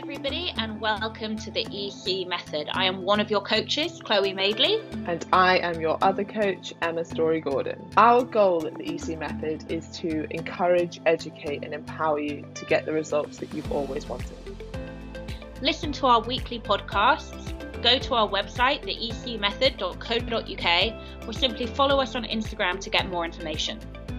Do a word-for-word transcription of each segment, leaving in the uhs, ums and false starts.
everybody, and welcome to the E C Method. I am one of your coaches, Chloe Madeley. And I am your other coach, Emma Story-Gordon. Our goal at the E C Method is to encourage, educate and empower you to get the results that you've always wanted. Listen to our weekly podcasts, go to our website, the e c method dot co dot u k, or simply follow us on Instagram to get more information.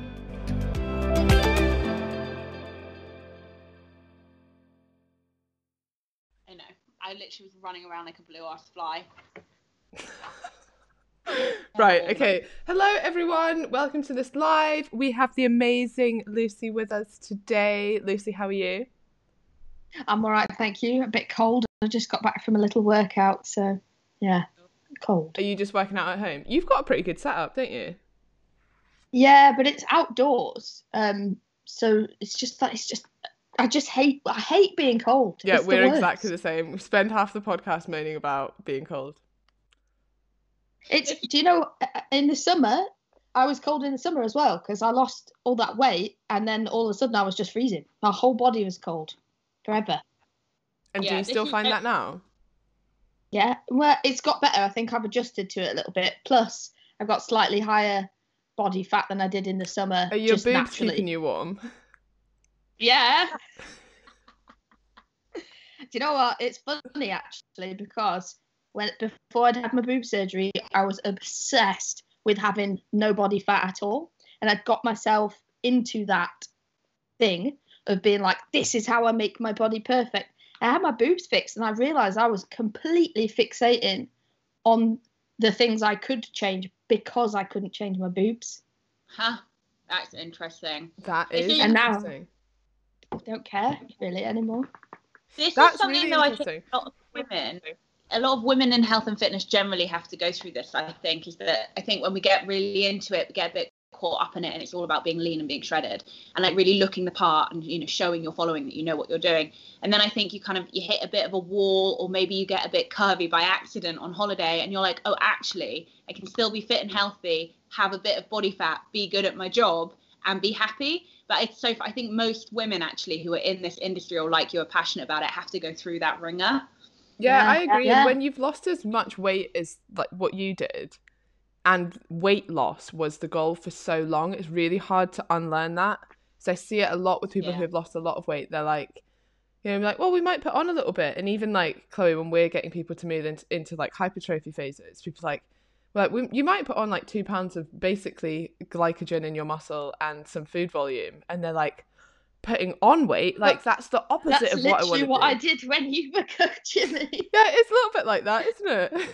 I know, I literally was running around like a blue-ass fly. Right, okay. Hello everyone, welcome to this live. We have the amazing Lucy with us today. Lucy, how are you? I'm all right, thank you. A bit cold. I just got back from a little workout, so yeah, cold. Are you just working out at home? You've got a pretty good setup, don't you? Yeah, but it's outdoors, um, so it's just that it's just. I just hate. I hate being cold. Yeah, it's we're exactly the same. We spend half the podcast moaning about being cold. It's. Do you know? In the summer, I was cold in the summer as well because I lost all that weight, and then all of a sudden I was just freezing. My whole body was cold, forever. And Yeah, do you still is- find that now? Yeah, well, it's got better. I think I've adjusted to it a little bit. Plus, I've got slightly higher body fat than I did in the summer. Are your just boobs naturally. keeping you warm? Yeah. Do you know what? It's funny actually because when before I'd had my boob surgery, I was obsessed with having no body fat at all, and I'd got myself into that thing of being like, this is how I make my body perfect. I had my boobs fixed, and I realised I was completely fixating on the things I could change because I couldn't change my boobs. Huh? That's interesting. That This is is- And now- interesting. I don't care really anymore. This That's is something really though I interesting. think a lot of women, a lot of women in health and fitness generally have to go through this. I think is that I think when we get really into it, we get a bit caught up in it, and it's all about being lean and being shredded, and like really looking the part, and you know, showing your following that you know what you're doing. And then I think you kind of you hit a bit of a wall, or maybe you get a bit curvy by accident on holiday, and you're like, oh, actually, I can still be fit and healthy, have a bit of body fat, be good at my job, and be happy. But it's so I think most women actually who are in this industry or like you are passionate about it have to go through that ringer. Yeah, Yeah, I agree. yeah. And when you've lost as much weight as like what you did, and weight loss was the goal for so long, it's really hard to unlearn that. So I see it a lot with people Yeah. who have lost a lot of weight. They're like, you know, like, well, we might put on a little bit. And even like Chloe, when we're getting people to move into, into like hypertrophy phases, people are like, well, we, you might put on like two pounds of basically glycogen in your muscle and some food volume. And they're like, putting on weight, like But that's the opposite That's of what I want literally to what do. I did when you were coaching me. Yeah, it's a little bit like that, isn't it?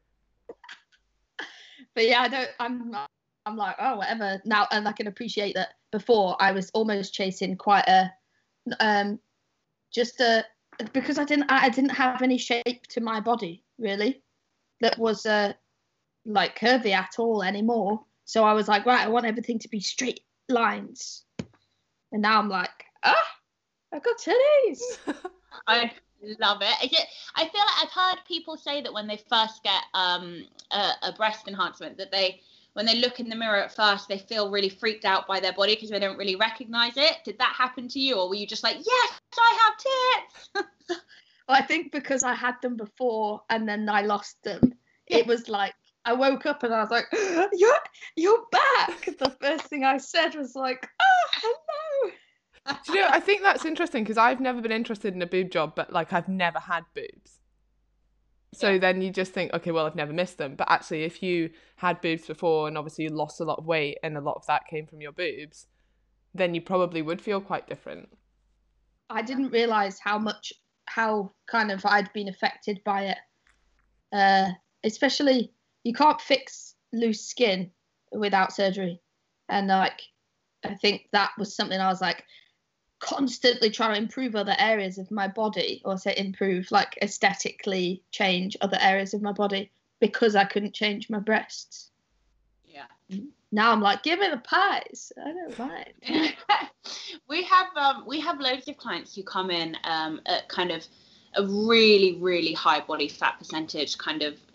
But yeah, I don't. I'm not. I'm like, oh, whatever now, and I can appreciate that. Before I was almost chasing quite a, um, just a because I didn't. I didn't have any shape to my body really, that was uh like curvy at all anymore. So I was like, right, I want everything to be straight lines, and now I'm like, ah, I've got titties. I love it. I, get, I feel like I've heard people say that when they first get um, a, a breast enhancement, that they, when they look in the mirror at first, they feel really freaked out by their body because they don't really recognize it. Did that happen to you, or were you just like, yes, I have tits? Well, I think because I had them before and then I lost them, it was like I woke up and I was like, "You're you're back." The first thing I said was like, "Oh, hello." Do you know, I think that's interesting because I've never been interested in a boob job, but like I've never had boobs. So Yeah. then you just think, okay, well, I've never missed them. But actually, if you had boobs before and obviously you lost a lot of weight and a lot of that came from your boobs, then you probably would feel quite different. I didn't realize how much, how kind of I'd been affected by it. Uh, especially, you can't fix loose skin without surgery. And like, I think that was something I was like, constantly trying to improve other areas of my body, or say improve, like aesthetically change other areas of my body because I couldn't change my breasts. Yeah. Now I'm like, give me the pies. I don't mind. we have um, we have loads of clients who come in um, at kind of a really, really high body fat percentage, kind of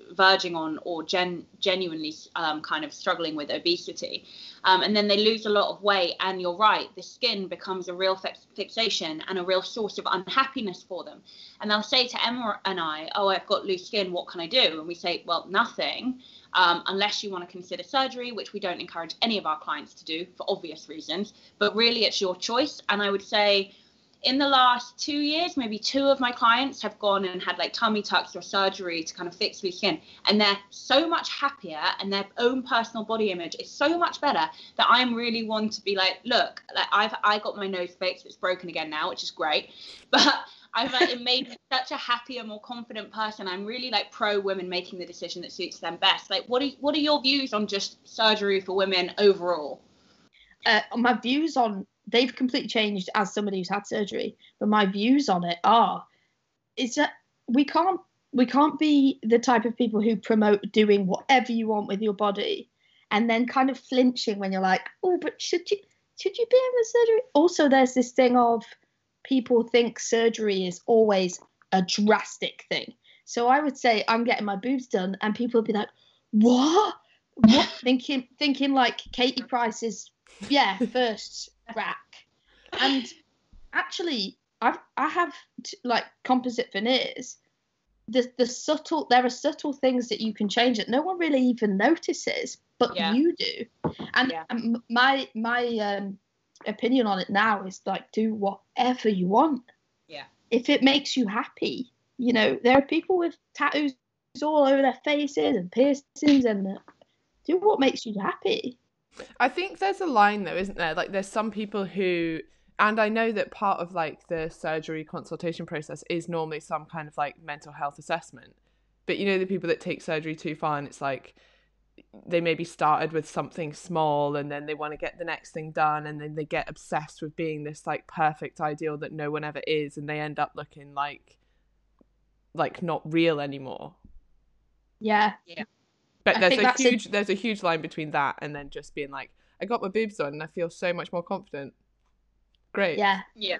verging on or gen- genuinely um, kind of struggling with obesity. Um, and then they lose a lot of weight, and you're right, the skin becomes a real fix- fixation and a real source of unhappiness for them. And they'll say to Emma and I, oh, I've got loose skin, what can I do? And we say, well, nothing, um, unless you want to consider surgery, which we don't encourage any of our clients to do for obvious reasons. But really, it's your choice. And I would say, in the last two years, maybe two of my clients have gone and had like tummy tucks or surgery to kind of fix loose skin. And they're so much happier, and their own personal body image is so much better, that I'm really one to be like, look, like I've I got my nose fixed. It's broken again now, which is great. But I've like, it made me such a happier, more confident person. I'm really like pro women making the decision that suits them best. Like, what are, what are your views on just surgery for women overall? Uh, my views on they've completely changed as somebody who's had surgery, but my views on it are is that we can't we can't be the type of people who promote doing whatever you want with your body and then kind of flinching when you're like, oh, but should you should you be having surgery? Also, there's this thing of people think surgery is always a drastic thing. So I would say I'm getting my boobs done, and people would be like, what? What? thinking thinking like Katie Price is yeah first rack. And actually I've I have t- like composite veneers. The the subtle there are subtle things that you can change that no one really even notices, but Yeah. you do. And, Yeah. and my my um opinion on it now is like, do whatever you want. Yeah. If it makes you happy. You know, there are people with tattoos all over their faces and piercings, and uh, do what makes you happy. I think there's a line though, isn't there? Like there's some people who, and I know that part of like the surgery consultation process is normally some kind of like mental health assessment. But you know, the people that take surgery too far, and it's like they maybe started with something small and then they want to get the next thing done, and then they get obsessed with being this like perfect ideal that no one ever is, and they end up looking like like not real anymore. Yeah. Yeah. But I there's think a that's huge a- there's a huge line between that and then just being like, I got my boobs done and I feel so much more confident. Great. Yeah. Yeah.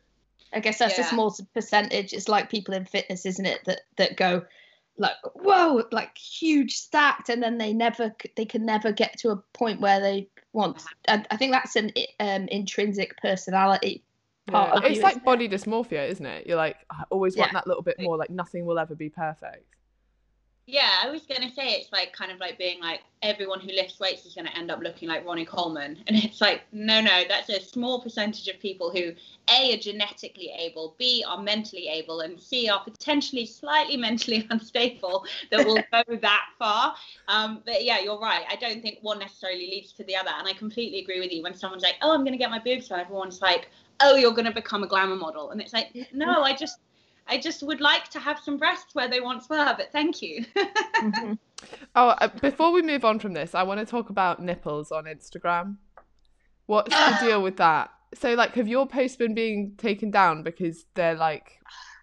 I guess that's Yeah. a small percentage. It's like people in fitness, isn't it? That that go like, whoa, like huge stacked, and then they never they can never get to a point where they want. And I think that's an um, intrinsic personality part Yeah. of It's you, like isn't it? body dysmorphia, isn't it? You're like, I always want Yeah. that little bit more, like nothing will ever be perfect. Yeah, I was going to say it's like kind of like being like everyone who lifts weights is going to end up looking like Ronnie Coleman. And it's like, no, no, that's a small percentage of people who A, are genetically able, B, are mentally able, and C, are potentially slightly mentally unstable that will go that far. Um, but yeah, you're right. I don't think one necessarily leads to the other. And I completely agree with you. When someone's like, oh, I'm going to get my boobs done, everyone's like, oh, you're going to become a glamour model. And it's like, no, I just... I just would like to have some breasts where they once were, but thank you. Mm-hmm. Oh, uh, before we move on from this, I want to talk about nipples on Instagram. What's the deal with that? So, like, have your posts been being taken down because they're like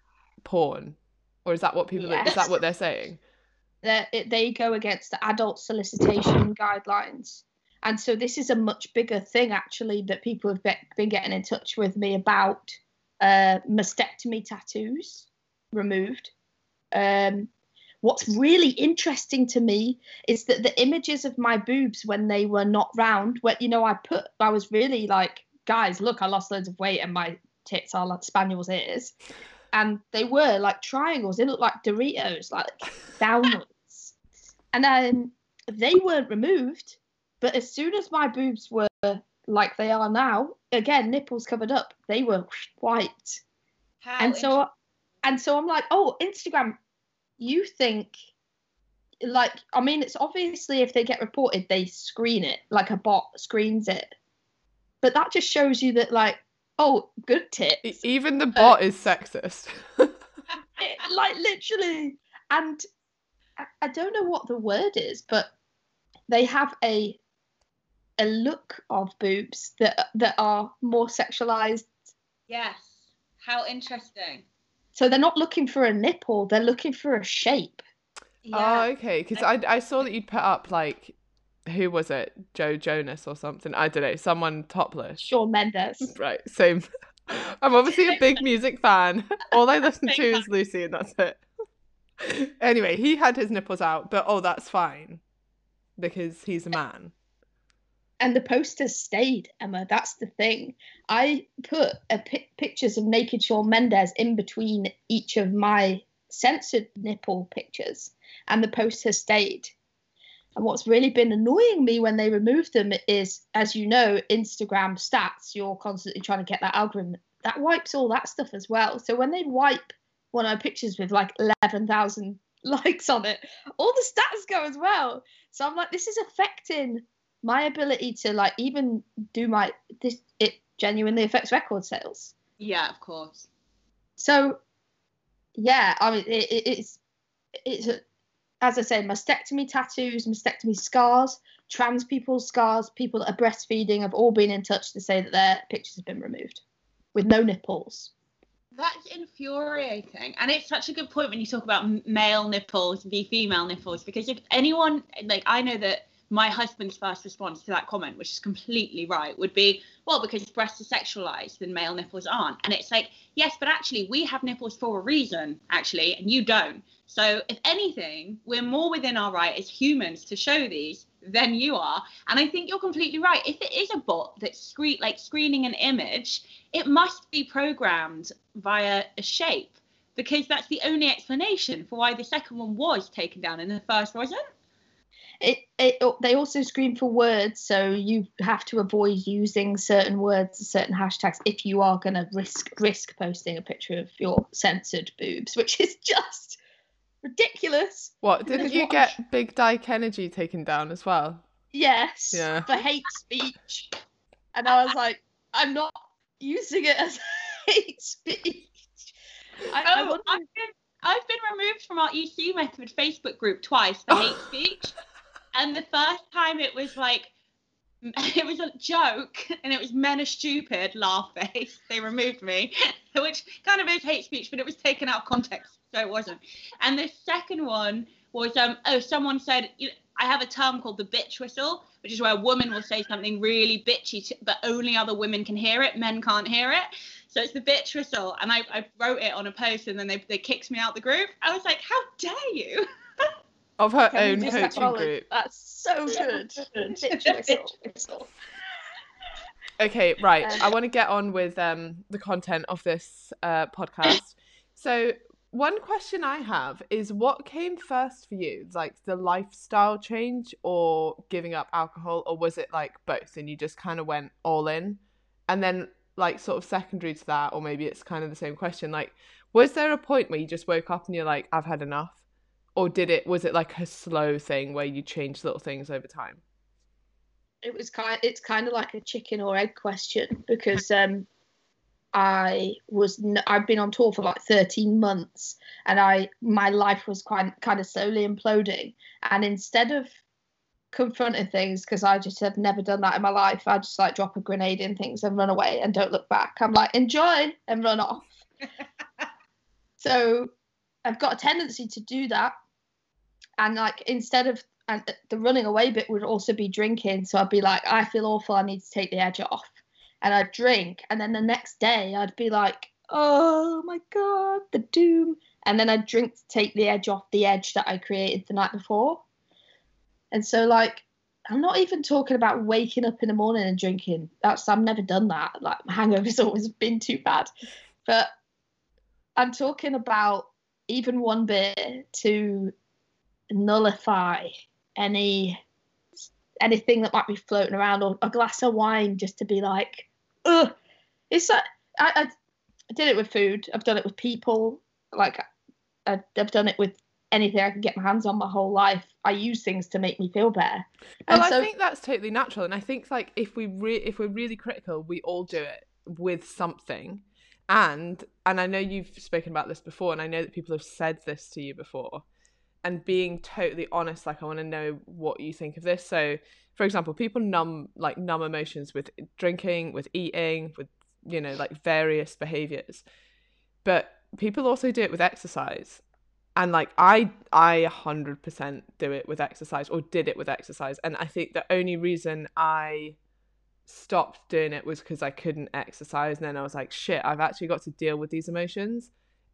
porn, or is that what people? Yes. Is that what they're saying? They they go against the adult solicitation guidelines, and so this is a much bigger thing actually that people have be- been getting in touch with me about. Uh, mastectomy tattoos removed. Um, what's really interesting to me is that the images of my boobs when they were not round, where you know I put, I was really like, guys, look, I lost loads of weight and my tits are like spaniel's ears, and they were like triangles. They looked like Doritos, like downwards, and then they weren't removed. But as soon as my boobs were like they are now, again, nipples covered up, they were white. How And so and so I'm like, oh, Instagram, you think like, I mean, it's obviously if they get reported, they screen it, like a bot screens it. But that just shows you that, like, oh, good tits. E- Even the bot uh, is sexist. it, like, literally. And I, I don't know what the word is, but they have a a look of boobs that that are more sexualized. Yes. How interesting. So they're not looking for a nipple, they're looking for a shape. Yeah. Oh, okay. Because I, I saw that you'd put up, like, who was it? Joe Jonas or something? I don't know. Someone topless. Shawn Mendes. Right. Same. I'm obviously a big music fan. All I listen to is Lucy, and that's it. Anyway, he had his nipples out, but oh, that's fine because he's a man. And the poster stayed, Emma. That's the thing. I put a pi- pictures of naked Shawn Mendes in between each of my censored nipple pictures, and the poster stayed. And what's really been annoying me when they removed them is, as you know, Instagram stats, you're constantly trying to get that algorithm. That wipes all that stuff as well. So when they wipe one of my pictures with like eleven thousand likes on it, all the stats go as well. So I'm like, this is affecting my ability to like even do my, this, it genuinely affects record sales. Yeah, of course. So yeah, I mean, it, it, it's, it's, a, as I say, mastectomy tattoos, mastectomy scars, trans people's scars, people that are breastfeeding have all been in touch to say that their pictures have been removed with no nipples. That's infuriating. And it's such a good point when you talk about male nipples v female nipples, because if anyone, like, I know that my husband's first response to that comment, which is completely right, would be, well, because breasts are sexualized and male nipples aren't. And it's like, yes, but actually we have nipples for a reason, actually, and you don't. So if anything, we're more within our right as humans to show these than you are. And I think you're completely right. If it is a bot that's screen like screening an image, it must be programmed via a shape, because that's the only explanation for why the second one was taken down and the first wasn't. It, it they also screen for words, so you have to avoid using certain words, certain hashtags, if you are going to risk risk posting a picture of your censored boobs, which is just ridiculous. What, didn't you get Big Dyke Energy taken down as well? Yes, yeah. For hate speech. And I was like, I'm not using it as hate speech. I, oh, I wonder... I've been I've been removed from our E C Method Facebook group twice for hate speech. And the first time it was like, it was a joke, and it was men are stupid, laugh face. They removed me, which kind of is hate speech, but it was taken out of context, so it wasn't. And the second one was, um, oh, someone said, you know, I have a term called the bitch whistle, which is where a woman will say something really bitchy, to, but only other women can hear it. Men can't hear it. So it's the bitch whistle. And I, I wrote it on a post, and then they, they kicked me out the group. I was like, how dare you? Of her Can own coaching group. That's so good. Bitch whistle. Okay, right. Um, I want to get on with um, the content of this uh, podcast. So one question I have is, what came first for you? Like the lifestyle change or giving up alcohol, or was it like both and you just kind of went all in? And then like sort of secondary to that, or maybe it's kind of the same question, like was there a point where you just woke up and you're like, I've had enough? Or did it, was it like a slow thing where you changed little things over time? It was kind, it's kind of like a chicken or egg question, because um, I was, I've been on tour for like thirteen months, and I, my life was quite kind of slowly imploding. And instead of confronting things, because I just have never done that in my life, I just like drop a grenade in things and run away and don't look back. I'm like, enjoy, and run off. So I've got a tendency to do that. And like, instead of, and the running away bit would also be drinking. So I'd be like, I feel awful, I need to take the edge off. And I'd drink. And then the next day I'd be like, oh my God, the doom. And then I'd drink to take the edge off the edge that I created the night before. And so like, I'm not even talking about waking up in the morning and drinking. That's, I've never done that. Like, my hangover's always been too bad. But I'm talking about even one beer to nullify any anything that might be floating around, or a glass of wine just to be like, ugh. It's like, I, I, I did it with food. I've done it with people. Like, I, I've done it with anything I can get my hands on my whole life. I use things to make me feel better. Well, and I so, think that's totally natural. And I think like if we re- if we're really critical, we all do it with something. And and I know you've spoken about this before, and I know that people have said this to you before. And being totally honest, like I want to know what you think of this. So, for example, people numb like numb emotions with drinking, with eating, with, you know, like various behaviors. But people also do it with exercise. And like I I one hundred percent do it with exercise, or did it with exercise. And I think the only reason I stopped doing it was because I couldn't exercise. And then I was like, shit, I've actually got to deal with these emotions. And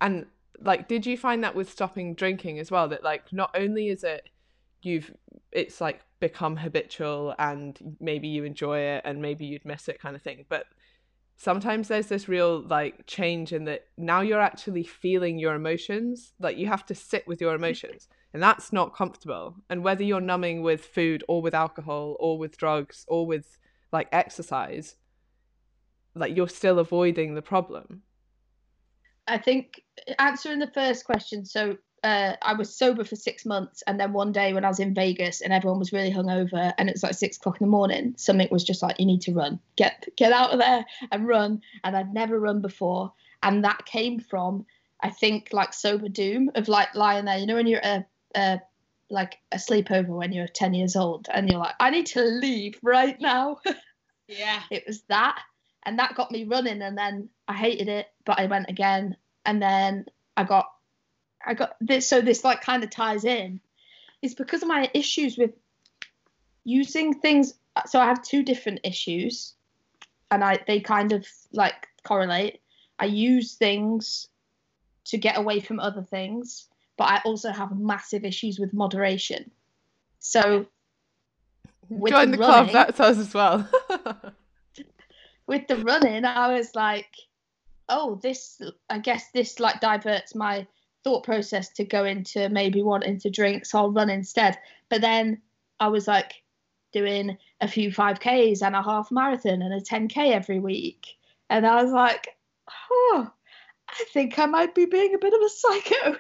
like, did you find that with stopping drinking as well, that like not only is it you've it's like become habitual and maybe you enjoy it and maybe you'd miss it kind of thing, but sometimes there's this real like change in that now you're actually feeling your emotions, like you have to sit with your emotions, and that's not comfortable. And whether you're numbing with food or with alcohol or with drugs or with like exercise, like you're still avoiding the problem. I think answering the first question, so uh, I was sober for six months, and then one day when I was in Vegas and everyone was really hungover and it's like six o'clock in the morning, something was just like, you need to run, get get out of there and run. And I'd never run before, and that came from, I think, like sober doom of like lying there, you know, when you're at a, a like a sleepover when you're ten years old and you're like, I need to leave right now. Yeah, it was that. And that got me running, and then I hated it, but I went again, and then I got, I got this. So this like kind of ties in. It's because of my issues with using things. So I have two different issues, and I they kind of like correlate. I use things to get away from other things, but I also have massive issues with moderation. So with join the, the running, club. That's us as well. With the running, I was like, oh, this, I guess this like diverts my thought process to go into maybe wanting to drink, so I'll run instead. But then I was like doing a few five Ks and a half marathon and a ten K every week. And I was like, oh, I think I might be being a bit of a psycho.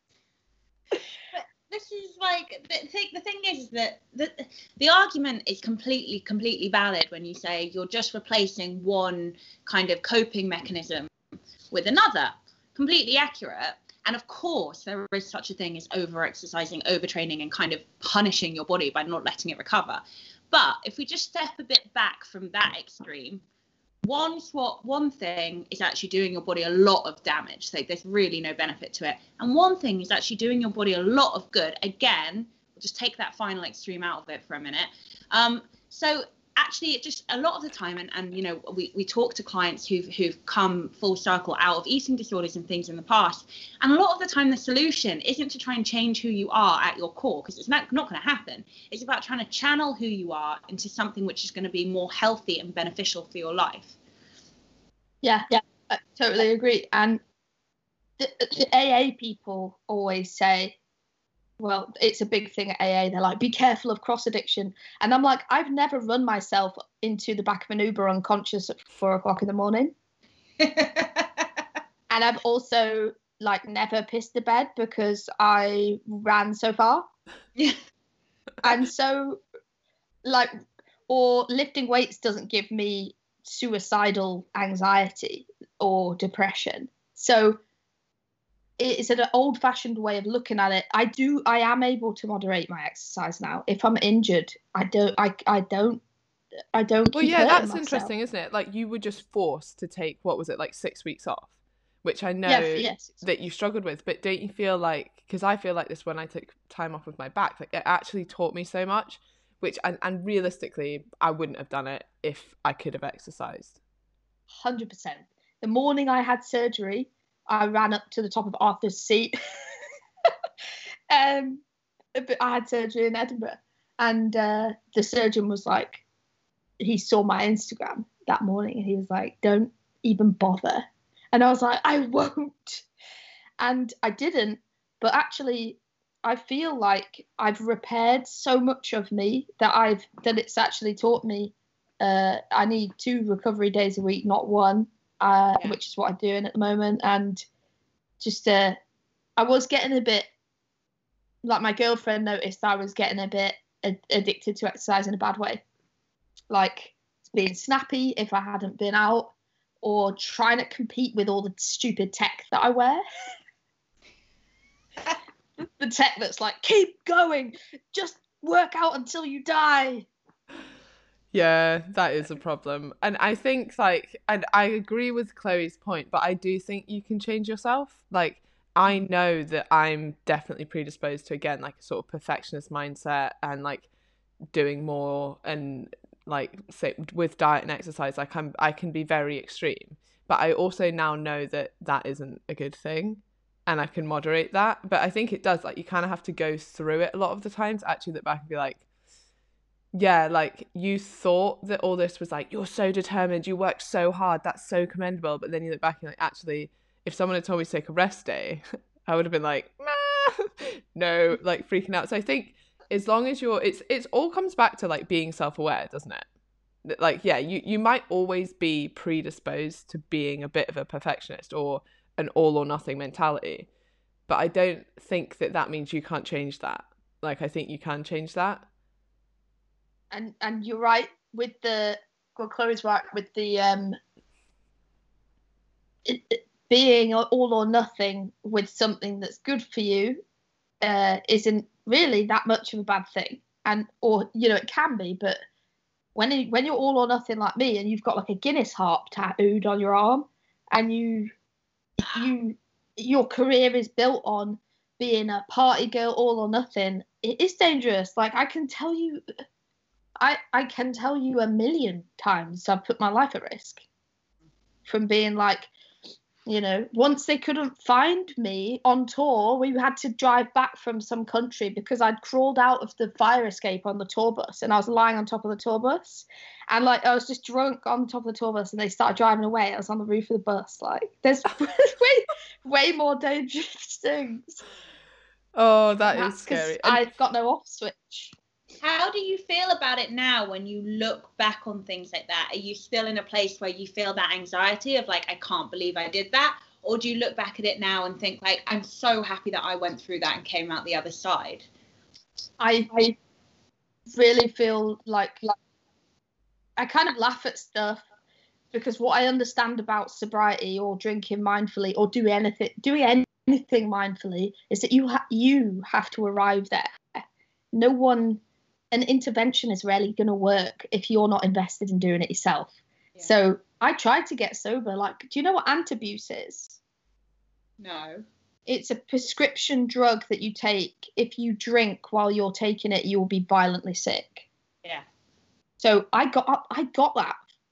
This is like the thing. The thing is that the the argument is completely, completely valid when you say you're just replacing one kind of coping mechanism with another. Completely accurate. And of course, there is such a thing as over-exercising, overtraining, and kind of punishing your body by not letting it recover. But if we just step a bit back from that extreme, one swap, one thing is actually doing your body a lot of damage. So there's really no benefit to it. And one thing is actually doing your body a lot of good. Again, we'll just take that final extreme out of it for a minute. Um, so actually, it just a lot of the time, and, and you know, we, we talk to clients who've, who've come full circle out of eating disorders and things in the past. And a lot of the time, the solution isn't to try and change who you are at your core, because it's not, not going to happen. It's about trying to channel who you are into something which is going to be more healthy and beneficial for your life. Yeah, yeah, I totally agree. And the, the A A people always say, well, it's a big thing at A A. They're like, be careful of cross addiction. And I'm like, I've never run myself into the back of an Uber unconscious at four o'clock in the morning. And I've also like never pissed the bed because I ran so far. Yeah. And so like, or lifting weights doesn't give me suicidal anxiety or depression. So it's an old-fashioned way of looking at it. I do I am able to moderate my exercise now. If I'm injured, I don't I I don't I don't well keep yeah that's myself. Interesting, isn't it? Like you were just forced to take, what was it, like six weeks off, which I know yeah, yes. that you struggled with, but don't you feel like, because I feel like this when I took time off with my back, like it actually taught me so much, which and, and realistically I wouldn't have done it if I could have exercised. one hundred percent. The morning I had surgery, I ran up to the top of Arthur's Seat. um, but I had surgery in Edinburgh, and uh, the surgeon was like, he saw my Instagram that morning, and he was like, "Don't even bother." And I was like, "I won't," and I didn't. But actually, I feel like I've repaired so much of me that I've that it's actually taught me uh, I need two recovery days a week, not one, uh, yeah. which is what I'm doing at the moment. And just uh, I was getting a bit, like my girlfriend noticed I was getting a bit ad- addicted to exercise in a bad way, like being snappy if I hadn't been out, or trying to compete with all the stupid tech that I wear. The tech that's like, keep going, just work out until you die. Yeah, that is a problem. And I think like, and I agree with Chloe's point, but I do think you can change yourself. Like, I know that I'm definitely predisposed to, again, like a sort of perfectionist mindset and like doing more, and like say with diet and exercise, like I'm, I can be very extreme, but I also now know that that isn't a good thing. and I can moderate that. But I think it does, like, you kind of have to go through it a lot of the times, actually look back and be like, yeah, like, you thought that all this was like, you're so determined, you worked so hard, that's so commendable. But then you look back and you're like, actually, if someone had told me to take a rest day, I would have been like, nah, no, like freaking out. So I think as long as you're, it's it's all comes back to like being self-aware, doesn't it? Like, yeah, you, you might always be predisposed to being a bit of a perfectionist or an all or nothing mentality. But I don't think that that means you can't change that. Like, I think you can change that. And and you're right with the, well, Chloe's right with the um it, it being all or nothing with something that's good for you uh, isn't really that much of a bad thing. And, or, you know, it can be, but when it, when you're all or nothing like me and you've got like a Guinness harp tattooed on your arm and you you your career is built on being a party girl, all or nothing, it is dangerous. Like, I can tell you I I can tell you a million times I've put my life at risk from being like, you know, once they couldn't find me on tour, we had to drive back from some country because I'd crawled out of the fire escape on the tour bus and I was lying on top of the tour bus. And like, I was just drunk on top of the tour bus and they started driving away. I was on the roof of the bus. Like, there's way, way more dangerous things. Oh, that is scary. And I've got no off switch. How do you feel about it now when you look back on things like that? Are you still in a place where you feel that anxiety of like, I can't believe I did that? Or do you look back at it now and think like, I'm so happy that I went through that and came out the other side? I, I really feel like, like I kind of laugh at stuff because what I understand about sobriety or drinking mindfully or doing anything, doing anything mindfully is that you ha- you have to arrive there. No one... An intervention is rarely going to work if you're not invested in doing it yourself. Yeah. So I tried to get sober. Like, do you know what antabuse is? No. It's a prescription drug that you take. If you drink while you're taking it, you will be violently sick. Yeah. So I got I got that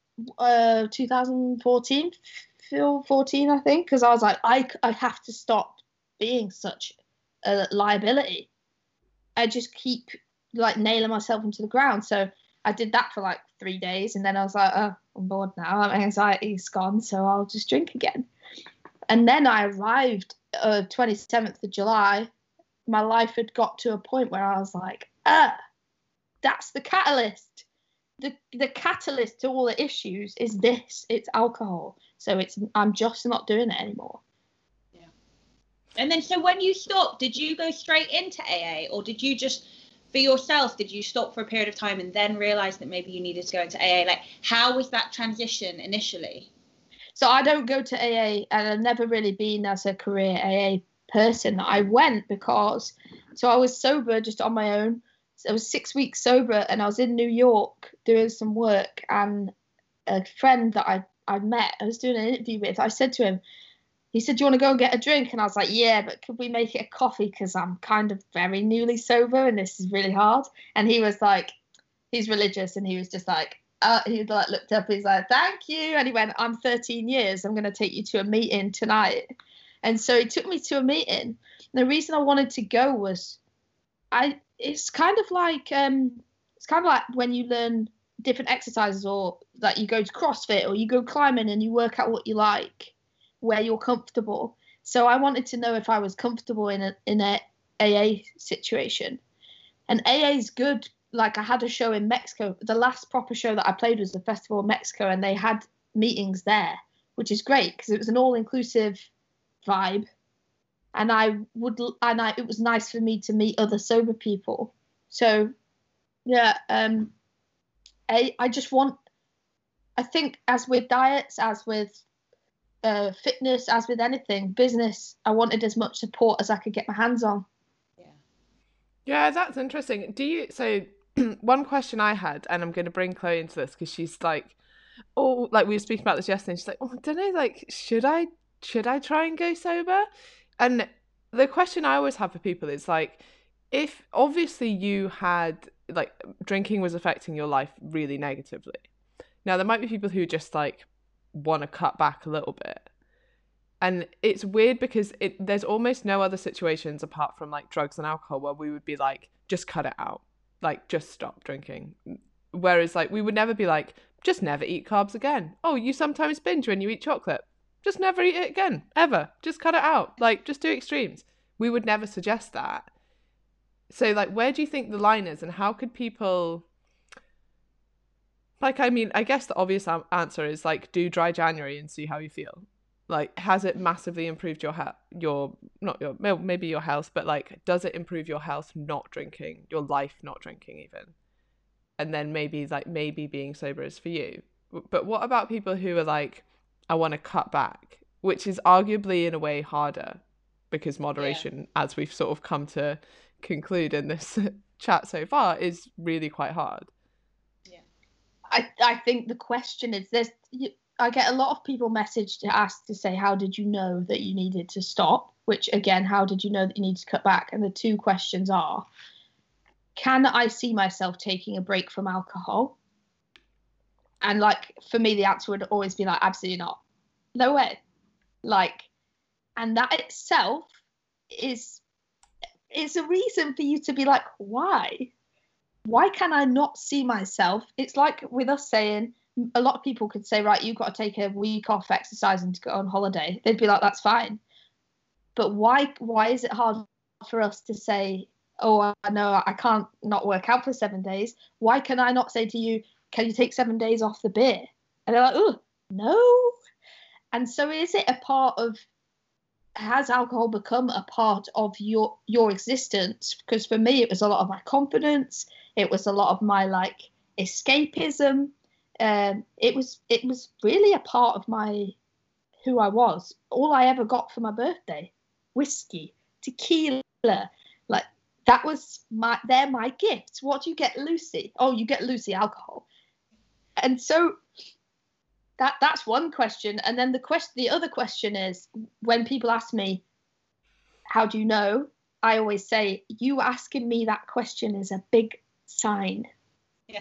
uh, twenty fourteen, fourteen, I think, because I was like, I, I have to stop being such a liability. I just keep... like nailing myself into the ground. So I did that for like three days and then I was like, oh, I'm bored now, my anxiety's gone, so I'll just drink again. And then I arrived uh twenty-seventh of July. My life had got to a point where I was like, ah, that's the catalyst. The the catalyst to all the issues is this. It's alcohol. So it's I'm just not doing it anymore. Yeah. And then so when you stopped, did you go straight into A A or did you just, for yourself, did you stop for a period of time and then realize that maybe you needed to go into A A? Like, how was that transition initially? So I don't go to A A, and I've never really been as a career A A person. I went because, so I was sober just on my own. So I was six weeks sober and I was in New York doing some work, and a friend that I, I met, I was doing an interview with, I said to him, he said, do you want to go and get a drink? And I was like, yeah, but could we make it a coffee? Because I'm kind of very newly sober and this is really hard. And he was like, he's religious. And he was just like, uh, he like looked up, he's like, thank you. And he went, I'm thirteen years. I'm going to take you to a meeting tonight. And so he took me to a meeting. And the reason I wanted to go was, I, it's kind of like, um, it's kind of like when you learn different exercises, or like you go to CrossFit or you go climbing and you work out what you like, where you're comfortable. So I wanted to know if I was comfortable in a in a A A situation. And A A is good. Like, I had a show in Mexico. The last proper show that I played was the festival in Mexico, and they had meetings there, which is great because it was an all-inclusive vibe. And I would, and I, it was nice for me to meet other sober people. So, yeah, um, I, I just want, I think as with diets, as with uh, fitness, as with anything, business, I wanted as much support as I could get my hands on. Yeah, yeah, that's interesting. Do you, so one question I had, and I'm going to bring Chloe into this because she's like, oh, like we were speaking about this yesterday, and she's like, oh, I don't know, like, should I, should I try and go sober? And the question I always have for people is like, if obviously you had, like, drinking was affecting your life really negatively. Now, there might be people who just like want to cut back a little bit. And it's weird because it there's almost no other situations apart from like drugs and alcohol where we would be like, just cut it out, like just stop drinking. Whereas like we would never be like, just never eat carbs again. Oh, you sometimes binge when you eat chocolate. Just never eat it again, ever. Just cut it out. Like, just do extremes. We would never suggest that. So like, where do you think the line is, and how could people, like, I mean, I guess the obvious answer is like, do dry January and see how you feel. Like, has it massively improved your health, your, not your, maybe your health, but like, does it improve your health not drinking, your life not drinking even? And then maybe like, maybe being sober is for you. But what about people who are like, I want to cut back, which is arguably in a way harder because moderation, yeah. as we've sort of come to conclude in this chat so far, is really quite hard. Yeah. I, I think the question is this. I get a lot of people message to ask to say, how did you know that you needed to stop? Which again, how did you know that you need to cut back? And the two questions are, can I see myself taking a break from alcohol? And like, for me, the answer would always be like, absolutely not. No way. Like, and that itself is, is a reason for you to be like, why? Why can I not see myself? It's like with us saying, a lot of people could say, right, you've got to take a week off exercising to go on holiday. They'd be like, that's fine. But why, why is it hard for us to say, oh, I know I can't not work out for seven days. Why can I not say to you, can you take seven days off the beer? And they're like, oh, no. And so is it a part of, has alcohol become a part of your your existence? Because for me, it was a lot of my confidence. It was a lot of my like escapism. Um, it was it was really a part of my who I was. All I ever got for my birthday, whiskey, tequila, like that was my they're my gifts. What do you get, Lucy? Oh, you get Lucy alcohol. And so that that's one question. And then the question, the other question is, when people ask me, how do you know? I always say, you asking me that question is a big sign. Yeah.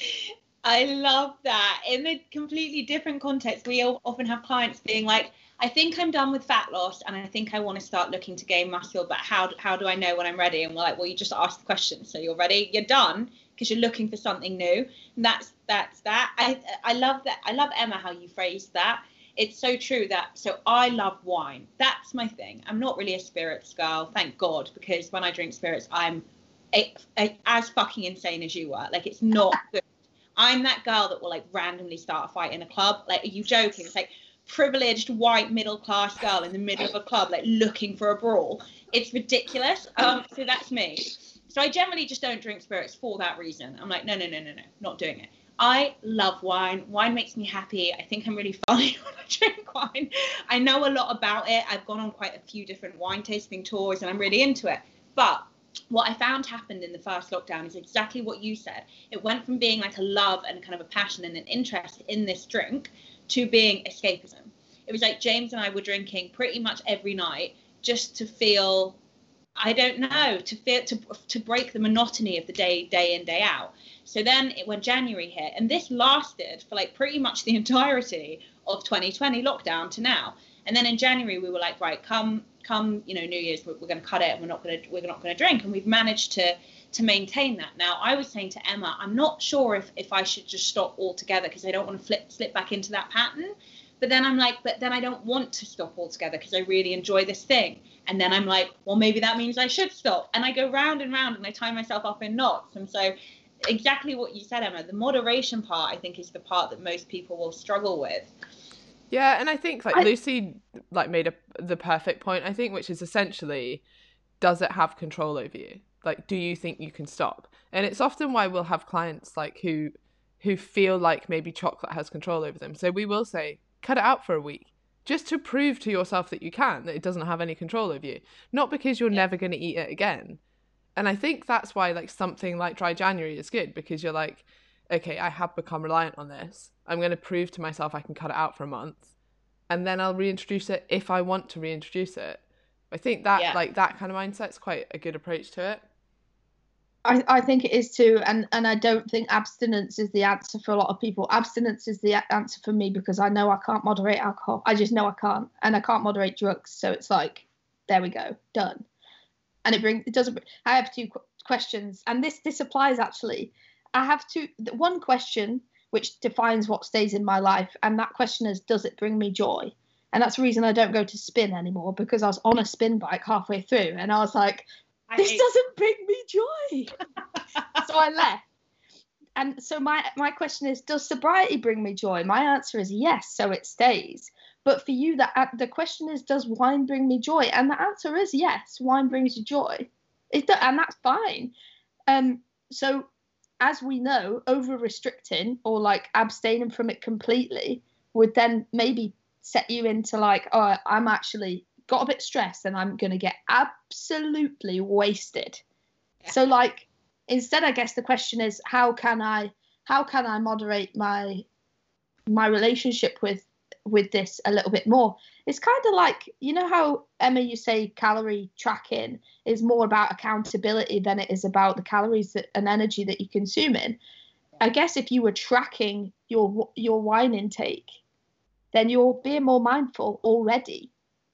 I love that. In a completely different context, we often have clients being like, I think I'm done with fat loss and I think I want to start looking to gain muscle, but how how do I know when I'm ready? And we're like, well, you just asked the question, so you're ready, you're done, because you're looking for something new. And that's that's that. I I love that. I love, Emma, how you phrased that. It's so true that, so I love wine. That's my thing. I'm not really a spirits girl, thank God, because when I drink spirits, I'm a, a, as fucking insane as you are. Like, it's not good. I'm that girl that will like randomly start a fight in a club. Like, are you joking? It's like privileged white middle class girl in the middle of a club, like looking for a brawl. It's ridiculous. Um, so that's me. So I generally just don't drink spirits for that reason. I'm like, no, no, no, no, no, not doing it. I love wine. Wine makes me happy. I think I'm really funny when I drink wine. I know a lot about it. I've gone on quite a few different wine tasting tours and I'm really into it. But what I found happened in the first lockdown is exactly what you said. It went from being like a love and kind of a passion and an interest in this drink to being escapism. It was like James and I were drinking pretty much every night just to feel, I don't know, to feel to to break the monotony of the day, day in, day out. So then it, when January hit, and this lasted for like pretty much the entirety of twenty twenty lockdown to now. And then in January we were like, right, come come, you know, New Year's, we're, we're going to cut it and we're not going to we're not going to drink. And we've managed to to maintain that. Now, I was saying to Emma, I'm not sure if if I should just stop altogether because I don't want to flip slip back into that pattern. But then I'm like, but then I don't want to stop altogether because I really enjoy this thing. And then I'm like, well, maybe that means I should stop. And I go round and round and I tie myself up in knots. And so exactly what you said, Emma, the moderation part, I think, is the part that most people will struggle with. Yeah, and I think like I... Lucy like made a, the perfect point, I think, which is essentially, does it have control over you? Like, do you think you can stop? And it's often why we'll have clients like who who feel like maybe chocolate has control over them. So we will say, cut it out for a week, just to prove to yourself that you can, that it doesn't have any control over you, not because you're yeah. never going to eat it again. And I think that's why like something like Dry January is good, because you're like, okay, I have become reliant on this. I'm going to prove to myself I can cut it out for a month, and then I'll reintroduce it if I want to reintroduce it. I think that yeah. like that kind of mindset's quite a good approach to it. I, I think it is too, and, and I don't think abstinence is the answer for a lot of people. Abstinence is the answer for me because I know I can't moderate alcohol. I just know I can't, and I can't moderate drugs. So it's like, there we go, done. And it brings it doesn't. I have two qu- questions, and this this applies actually. I have two. One question which defines what stays in my life, and that question is, does it bring me joy? And that's the reason I don't go to spin anymore, because I was on a spin bike halfway through, and I was like, this doesn't bring me joy. So I left. And so my, my question is, does sobriety bring me joy? My answer is yes, so it stays. But for you, that the question is, does wine bring me joy? And the answer is yes, wine brings you joy. It, and that's fine. Um, so as we know, over-restricting or like abstaining from it completely would then maybe set you into like, oh, I'm actually got a bit stressed and I'm going to get absolutely wasted. Yeah. So like, instead, I guess the question is, how can I, how can I moderate my, my relationship with, with this a little bit more? It's kind of like, you know how, Emma, you say calorie tracking is more about accountability than it is about the calories that, and energy that you're consuming. I guess if you were tracking your, your wine intake, then you're being more mindful already.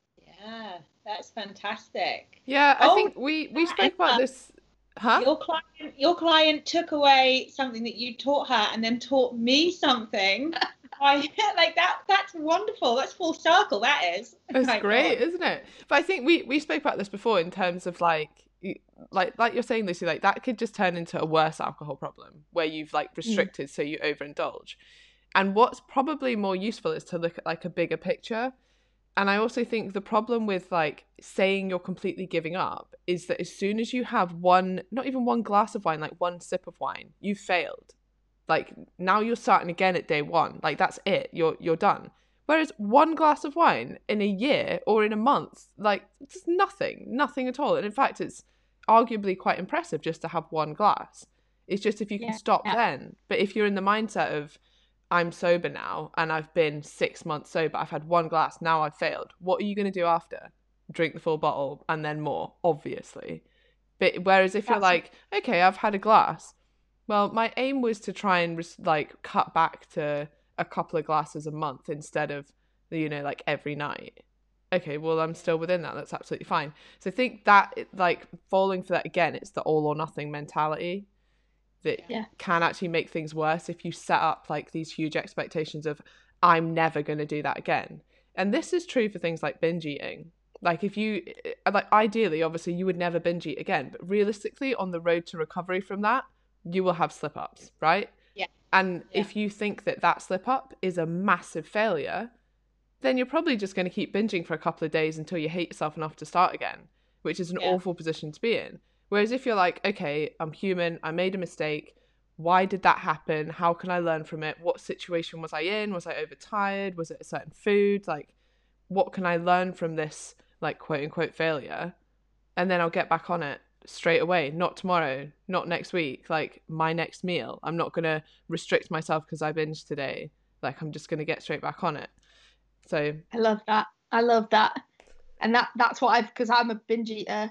Yeah, that's fantastic. Yeah, I oh, think we we spoke about this. Huh? Your client, your client took away something that you taught her, and then taught me something. I like that. That's wonderful. That's full circle. That is. It's My great, God. isn't it? But I think we we spoke about this before in terms of like. Like like you're saying, Lucy, like that could just turn into a worse alcohol problem where you've like restricted mm. so you overindulge. And what's probably more useful is to look at like a bigger picture. And I also think the problem with like saying you're completely giving up is that as soon as you have one, not even one glass of wine, like one sip of wine, you've failed. Like now you're starting again at day one. Like that's it. You're you're done. Whereas one glass of wine in a year or in a month, like it's nothing, nothing at all. And in fact, it's arguably quite impressive just to have one glass. It's just if you can yeah, stop yeah. then. But if you're in the mindset of, I'm sober now and I've been six months sober, I've had one glass, now I've failed. What are you going to do after? Drink the full bottle and then more, obviously. But whereas if That's you're like, okay, I've had a glass. Well, my aim was to try and like cut back to a couple of glasses a month instead of, you know, like every night. Okay, well, I'm still within that. That's absolutely fine. So I think that like falling for that again, it's the all or nothing mentality. That yeah. can actually make things worse if you set up like these huge expectations of I'm never going to do that again. And this is true for things like binge eating. Like if you like ideally obviously you would never binge eat again, but realistically on the road to recovery from that you will have slip ups, right? Yeah. And yeah. if you think that that slip up is a massive failure, then you're probably just going to keep binging for a couple of days until you hate yourself enough to start again, which is an yeah. awful position to be in. Whereas if you're like, okay, I'm human, I made a mistake. Why did that happen? How can I learn from it? What situation was I in? Was I overtired? Was it a certain food? Like, what can I learn from this, like, quote unquote failure? And then I'll get back on it straight away. Not tomorrow, not next week, like my next meal. I'm not going to restrict myself because I binged today. Like, I'm just going to get straight back on it. So I love that. I love that. And that that's what I've, because I'm a binge eater.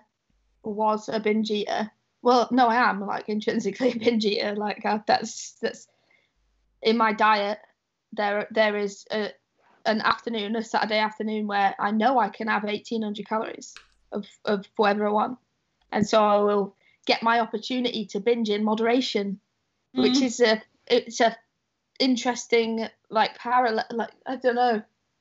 was a binge eater. Well, no, I am like intrinsically a binge eater. Like uh, that's that's in my diet. There there is a, an afternoon, a Saturday afternoon, where I know I can have eighteen hundred calories of of whatever I want, and so I will get my opportunity to binge in moderation, mm-hmm. which is a it's a interesting like parallel. Like I don't know.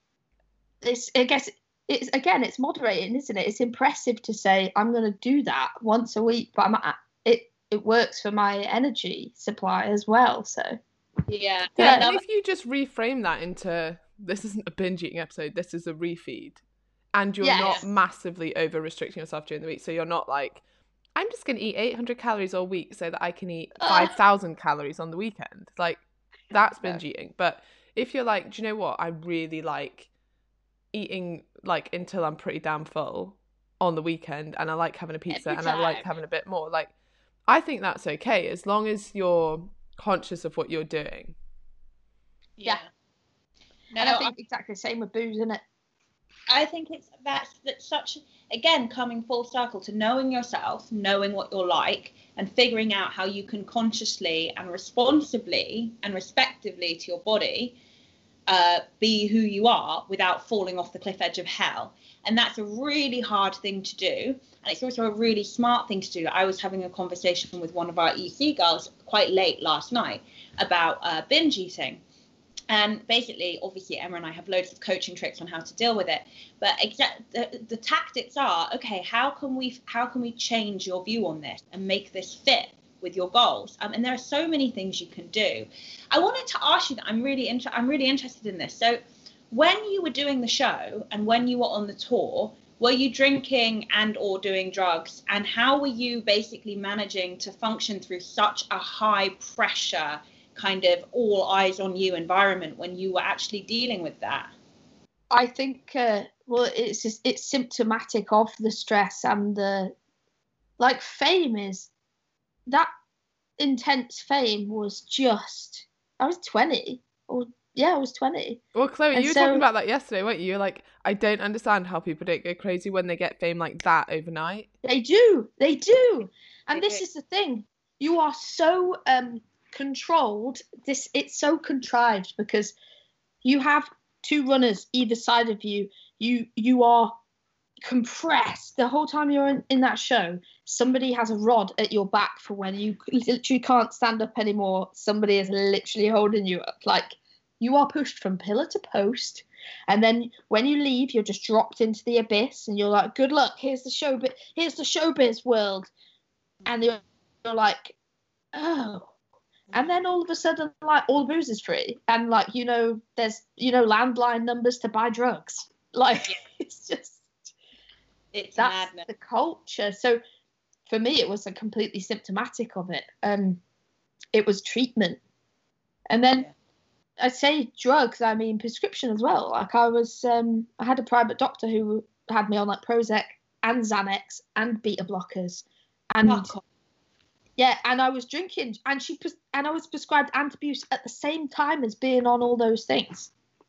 It's I guess. It's again, it's moderating, isn't it? It's impressive to say I'm going to do that once a week, but I'm it it works for my energy supply as well. So yeah, yeah. And if you just reframe that into this isn't a binge eating episode, this is a refeed, and you're yes. not massively over restricting yourself during the week, so you're not like I'm just going to eat eight hundred calories all week so that I can eat five thousand uh. calories on the weekend. Like that's binge no. eating. But if you're like, do you know what? I really like eating like until I'm pretty damn full on the weekend, and I like having a pizza and I like having a bit more, like I think that's okay as long as you're conscious of what you're doing. Yeah, no, and I think I... exactly the same with booze, isn't it? I think it's that's, that's such, again, coming full circle to knowing yourself, knowing what you're like, and figuring out how you can consciously and responsibly and respectively to your body uh, be who you are without falling off the cliff edge of hell. And that's a really hard thing to do. And it's also a really smart thing to do. I was having a conversation with one of our E C girls quite late last night about uh, binge eating. And basically, obviously, Emma and I have loads of coaching tricks on how to deal with it. But exact, the, the tactics are, okay, how can we how can we change your view on this and make this fit with your goals? Um, and there are so many things you can do. I wanted to ask you that I'm really inter- I'm really interested in this. So when you were doing the show and when you were on the tour, were you drinking and or doing drugs? And how were you basically managing to function through such a high pressure kind of all eyes on you environment when you were actually dealing with that? I think, uh, well, it's just, it's symptomatic of the stress and the, like, fame is, that intense fame was just, I was twenty, or yeah, I was twenty. Well, Chloe, And you were so- talking about that yesterday, weren't you? You're like, I don't understand how people don't go crazy when they get fame like that overnight. They do, they do. And They this do. is the thing, you are so um controlled, this it's so contrived because you have two runners either side of you. You you are compressed the whole time you're in, in that show. Somebody has a rod at your back for when you literally can't stand up anymore. Somebody is literally holding you up. Like, you are pushed from pillar to post, and then when you leave, you're just dropped into the abyss, and you're like, good luck, here's the show bit here's the showbiz world. And you're, you're like, oh. And then all of a sudden, like, all the booze is free, and like, you know, there's, you know, landline numbers to buy drugs. Like, it's just, It's that's madness. the culture. So for me, it was a completely symptomatic of it. Um, it was treatment, and then Yeah. I'd say drugs. I mean, prescription as well. Like, I was, um, I had a private doctor who had me on like Prozac and Xanax and beta blockers, and. Oh, God. Yeah, and I was drinking, and she pres- and I was prescribed Antabuse at the same time as being on all those things.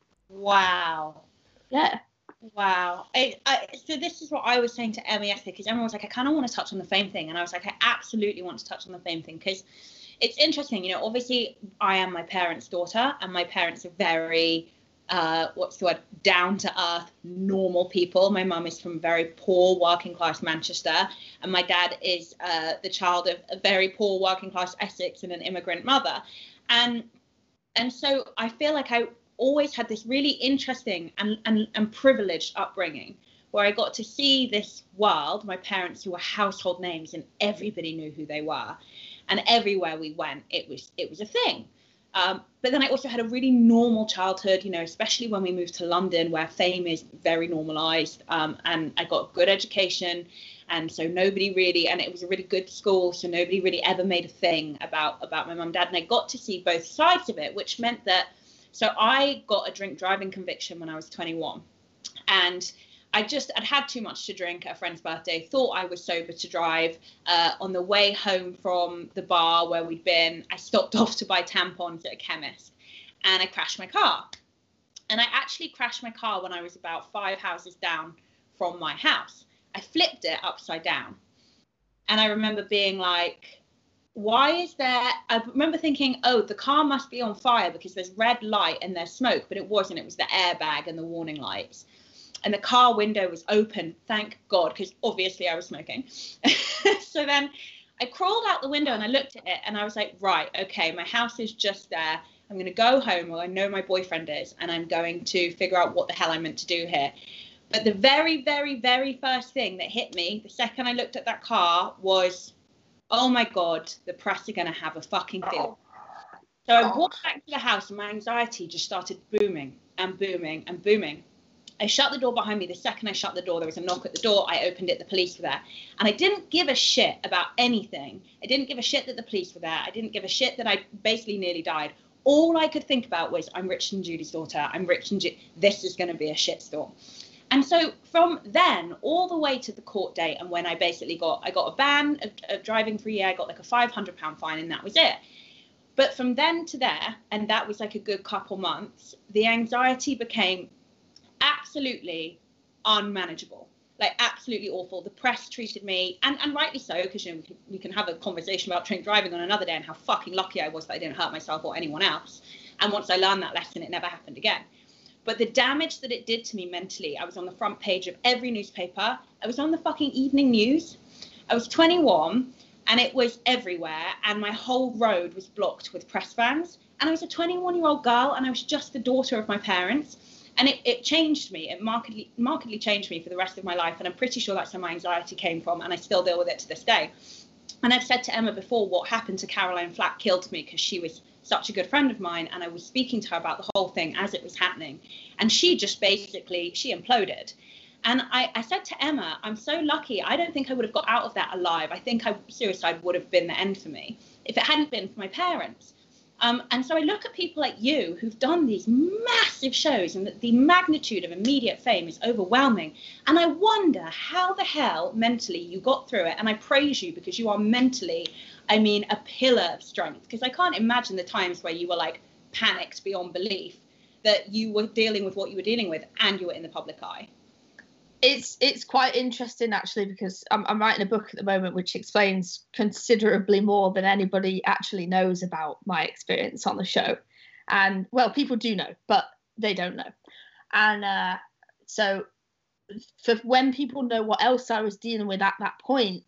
Wow. Yeah, Wow. I, I, so this is what I was saying to Emma yesterday, because Emma was like, I kind of want to touch on the fame thing. And I was like, I absolutely want to touch on the fame thing, because it's interesting. You know, obviously, I am my parents' daughter, and my parents are very, uh, what's the word, down to earth, normal people. My mum is from very poor working class Manchester, and my dad is uh, the child of a very poor working class Essex and an immigrant mother. And and so I feel like I always had this really interesting and, and, and privileged upbringing where I got to see this world, my parents who were household names and everybody knew who they were. And everywhere we went, it was it was a thing. Um, but then I also had a really normal childhood, you know, especially when we moved to London, where fame is very normalized. Um, and I got a good education. And so nobody really, and it was a really good school, so nobody really ever made a thing about, about my mum and dad. And I got to see both sides of it, which meant that, so I got a drink driving conviction when I was twenty-one. And I just, I'd had too much to drink at a friend's birthday, thought I was sober to drive. Uh, on the way home from the bar where we'd been, I stopped off to buy tampons at a chemist, and I crashed my car. And I actually crashed my car when I was about five houses down from my house. I flipped it upside down. And I remember being like, why is there, I remember thinking, oh, the car must be on fire because there's red light and there's smoke, but it wasn't. It was the airbag and the warning lights. And the car window was open, thank God, because obviously I was smoking. So then I crawled out the window and I looked at it and I was like, right, okay, my house is just there. I'm going to go home where I know my boyfriend is, and I'm going to figure out what the hell I'm meant to do here. But the very, very, very first thing that hit me the second I looked at that car was, oh my God, the press are going to have a fucking field. So I walked back to the house and my anxiety just started booming and booming and booming. I shut the door behind me. The second I shut the door, there was a knock at the door. I opened it. The police were there. And I didn't give a shit about anything. I didn't give a shit that the police were there. I didn't give a shit that I basically nearly died. All I could think about was, I'm Richard and Judy's daughter. I'm Richard and Judy. This is going to be a shitstorm. And so from then all the way to the court date, and when I basically got, I got a ban of, of driving for a year, I got like a five hundred pound fine, and that was it. But from then to there, and that was like a good couple months, the anxiety became absolutely unmanageable. Like, absolutely awful. The press treated me, and, and rightly so, because, you know, we can, we can have a conversation about drink driving on another day and how fucking lucky I was that I didn't hurt myself or anyone else. And once I learned that lesson, it never happened again. But the damage that it did to me mentally, I was on the front page of every newspaper. I was on the fucking evening news. I was twenty-one, and it was everywhere, and my whole road was blocked with press vans. And I was a twenty-one-year-old girl, and I was just the daughter of my parents. And it, it changed me. It markedly, markedly changed me for the rest of my life. And I'm pretty sure that's where my anxiety came from. And I still deal with it to this day. And I've said to Emma before, what happened to Caroline Flack killed me, because she was such a good friend of mine. And I was speaking to her about the whole thing as it was happening. And she just basically, she imploded. And I, I said to Emma, I'm so lucky. I don't think I would have got out of that alive. I think I, suicide would have been the end for me if it hadn't been for my parents. Um, and so I look at people like you who've done these massive shows, and the, the magnitude of immediate fame is overwhelming. And I wonder how the hell mentally you got through it. And I praise you, because you are mentally, I mean, a pillar of strength. Because I can't imagine the times where you were like panicked beyond belief that you were dealing with what you were dealing with and you were in the public eye. It's it's quite interesting, actually, because I'm, I'm writing a book at the moment which explains considerably more than anybody actually knows about my experience on the show. And, well, people do know, but they don't know. And uh, so for when people know what else I was dealing with at that point,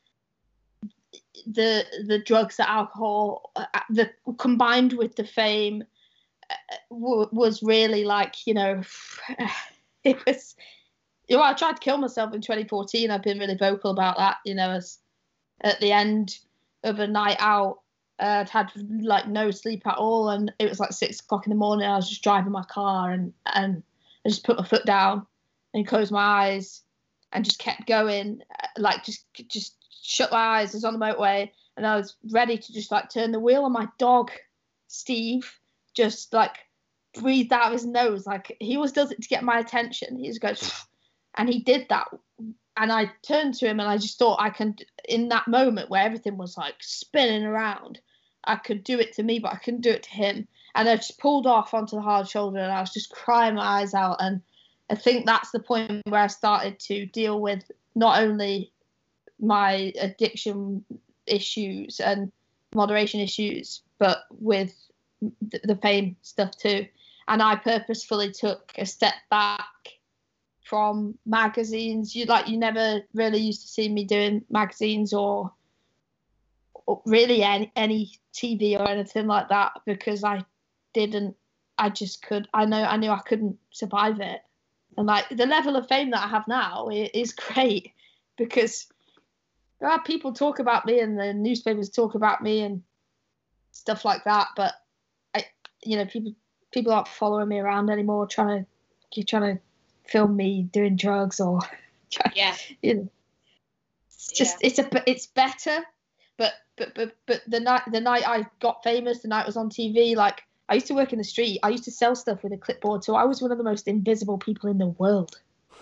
the the drugs, the alcohol, uh, the combined with the fame uh, w- was really like, you know, it was... You know, I tried to kill myself in twenty fourteen. I've been really vocal about that. You know, as at the end of a night out, uh, I'd had like no sleep at all, and it was like six o'clock in the morning. I was just driving my car, and and I just put my foot down and closed my eyes and just kept going. Like just just shut my eyes. I was on the motorway, and I was ready to just like turn the wheel, and my dog, Steve, just like breathed out of his nose. Like he always does it to get my attention. He just goes. And he did that, and I turned to him, and I just thought I can, in that moment where everything was like spinning around, I could do it to me, but I couldn't do it to him. And I just pulled off onto the hard shoulder, and I was just crying my eyes out. And I think that's the point where I started to deal with not only my addiction issues and moderation issues, but with the, the fame stuff too. And I purposefully took a step back from magazines. You like you never really used to see me doing magazines or, or really any, any T V or anything like that, because I didn't I just could I know I knew I couldn't survive it. And like the level of fame that I have now is great, because there are people talk about me and the newspapers talk about me and stuff like that, but I you know people people aren't following me around anymore trying to you're trying to film me doing drugs or yeah you know it's just yeah. it's a it's better but but but but the night the night I got famous, the night I was on T V, like I used to work in the street, I used to sell stuff with a clipboard, so I was one of the most invisible people in the world.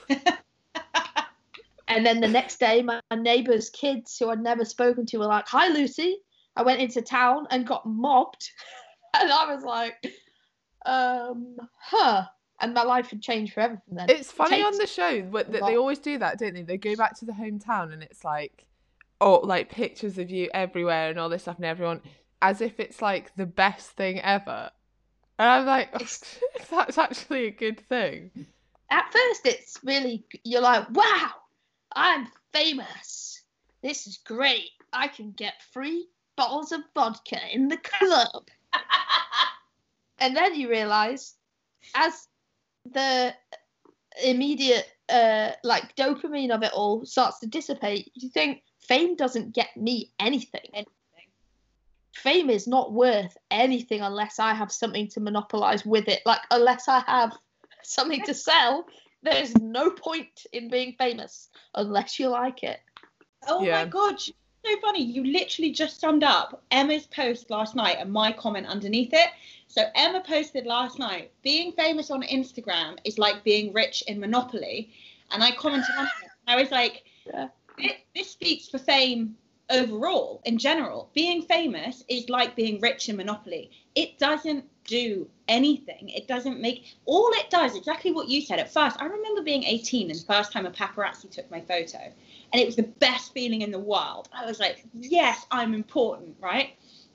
And then the next day my neighbours' kids who I'd never spoken to were like, hi Lucy. I went into town and got mobbed and I was like um huh and my life had changed forever from then. It's funny it on the show that they always do that, don't they? They go back to the hometown and it's like, oh, like pictures of you everywhere and all this stuff, and everyone, as if it's like the best thing ever. And I'm like, oh, that's actually a good thing. At first, it's really, you're like, wow, I'm famous. This is great. I can get free bottles of vodka in the club. And then you realise, as the immediate uh like dopamine of it all starts to dissipate, you think fame doesn't get me anything. anything fame is not worth anything unless I have something to monopolize with it. Like unless I have something to sell, there's no point in being famous unless you like it. Oh yeah. My god, so funny. You literally just summed up Emma's post last night and my comment underneath it. So Emma posted last night, being famous on Instagram is like being rich in Monopoly. And I commented on it. I was like, yeah. this, this speaks for fame overall, in general. Being famous is like being rich in Monopoly. It doesn't do anything. It doesn't make, all it does, exactly what you said at first. I remember being eighteen and the first time a paparazzi took my photo, and it was the best feeling in the world. I was like, yes, I'm important, right?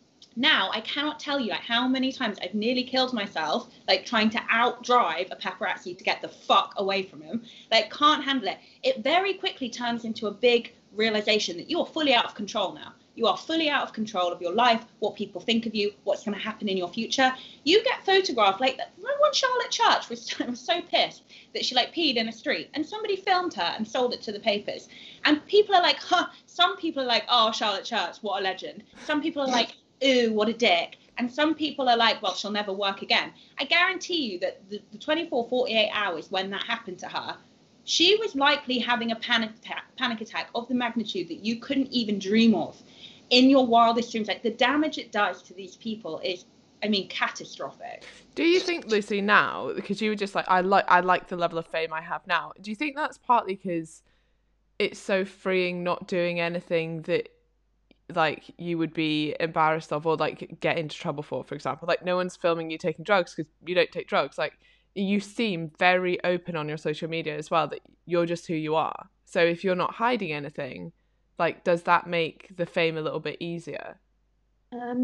Now I cannot tell you like how many times I've nearly killed myself, like trying to outdrive a paparazzi to get the fuck away from him. Like, can't handle it. It very quickly turns into a big realization that you are fully out of control now. You are fully out of control of your life, what people think of you, what's going to happen in your future. You get photographed like that. Remember when Charlotte Church was, was so pissed that she like peed in a street, and somebody filmed her and sold it to the papers. And people are like, huh, some people are like, oh, Charlotte Church, what a legend. Some people are like, ooh, what a dick. And some people are like, well, she'll never work again. I guarantee you that the, the twenty-four, forty-eight hours when that happened to her, she was likely having a panic attack, panic attack of the magnitude that you couldn't even dream of in your wildest dreams. Like, the damage it does to these people is, I mean, catastrophic. Do you think, Lucy, now, because you were just like, I like I like the level of fame I have now, do you think that's partly because it's so freeing not doing anything that like you would be embarrassed of or like get into trouble for, for example? Like, no one's filming you taking drugs because you don't take drugs. Like, you seem very open on your social media as well, that you're just who you are. So if you're not hiding anything, like, does that make the fame a little bit easier? Um,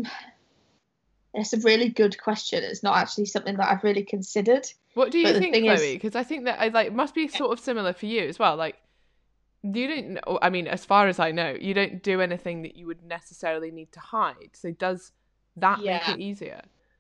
it's a really good question. It's not actually something that I've really considered. What do you But the think, thing Chloe? is- Because I think that I like it must be sort of similar for you as well. Like, you don't know, I mean, as far as I know, you don't do anything that you would necessarily need to hide. So does that make Yeah. it easier?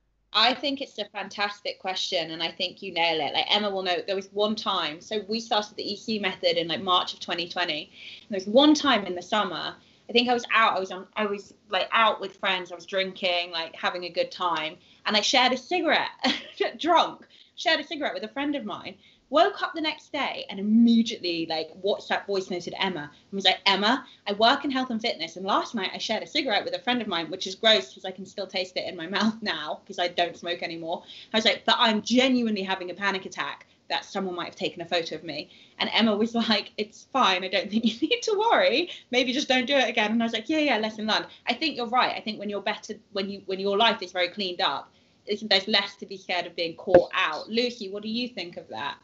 I think it's a fantastic question, and I think you nail it. Like, Emma will know, there was one time, so we started the E C method in like March of twenty twenty. And there was one time in the summer, I think I was out, I was on, I was like out with friends, I was drinking, like having a good time, and I shared a cigarette, drunk, shared a cigarette with a friend of mine. Woke up the next day and immediately like WhatsApp voice noted Emma and was like, Emma, I work in health and fitness, and last night I shared a cigarette with a friend of mine, which is gross because I can still taste it in my mouth now because I don't smoke anymore. I was like, but I'm genuinely having a panic attack that someone might have taken a photo of me. And Emma was like, it's fine, I don't think you need to worry, maybe just don't do it again. And I was like, yeah, yeah, lesson learned. I think you're right. I think when you're better, when you when your life is very cleaned up, it's, there's less to be scared of being caught out. Lucy, what do you think of that?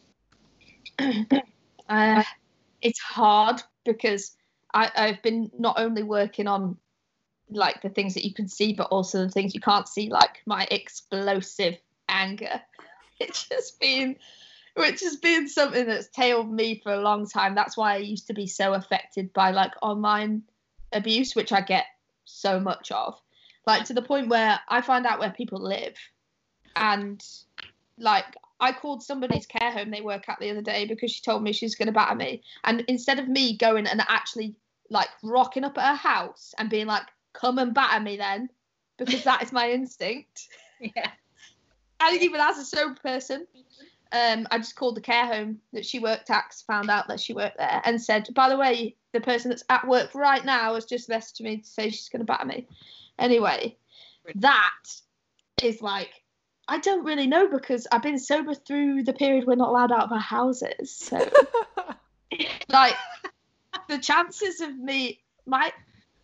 uh, it's hard because I, I've been not only working on like the things that you can see, but also the things you can't see, like my explosive anger. It's just been, which has been something that's tailed me for a long time. That's why I used to be so affected by like online abuse, which I get so much of, like to the point where I find out where people live, and like I called somebody's care home they work at the other day because she told me she's going to batter me. And instead of me going and actually like rocking up at her house and being like, come and batter me then, because that is my instinct. Yeah. And even as a sober person, um, I just called the care home that she worked at, found out that she worked there, and said, by the way, the person that's at work right now has just messaged me to say she's going to batter me. Anyway, that is like, I don't really know because I've been sober through the period we're not allowed out of our houses. So, like, the chances of me, my,